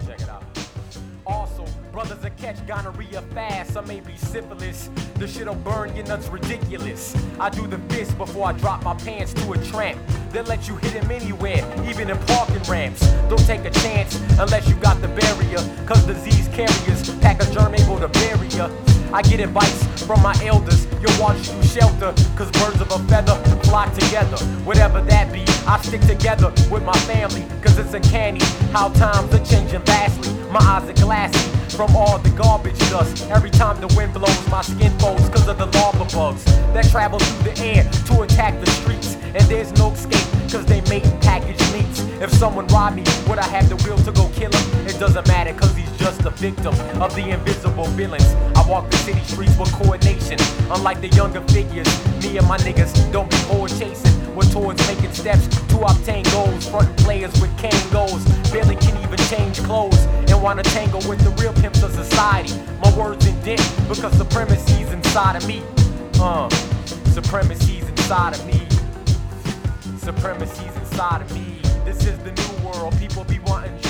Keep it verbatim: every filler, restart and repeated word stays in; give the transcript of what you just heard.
Check it out. Also, brothers that catch gonorrhea fast, or maybe syphilis. The shit'll burn your nuts ridiculous. I do the fist before I drop my pants to a tramp. They'll let you hit him anywhere, even in parking ramps. Don't take a chance unless you got the barrier, cause disease carriers pack a germ able to bury ya. I get advice from my elders, you'll watch you shelter, cause birds of a feather flock together. Whatever that be, I stick together with my family, cause it's uncanny how times are changing vastly. My eyes are glassy from all the garbage dust. Every time the wind blows, my skin folds cause of the larva bugs that travel through the air to attack the streets. And there's no escape cause they make packaged meats. If someone robbed me, would I have the will to go kill him? It doesn't matter cause he's just a victim of the invisible villains. I walk the city streets with coordination. Unlike the younger figures, me and my niggas don't be forward chasing. We're towards making steps to obtain goals. Front players with cane goals barely can even change clothes and wanna tangle with the real pimps of society. My words indent because supremacy's inside of me. Uh, supremacy's inside of me. Supremacy's inside of me. This is the new world. People be wanting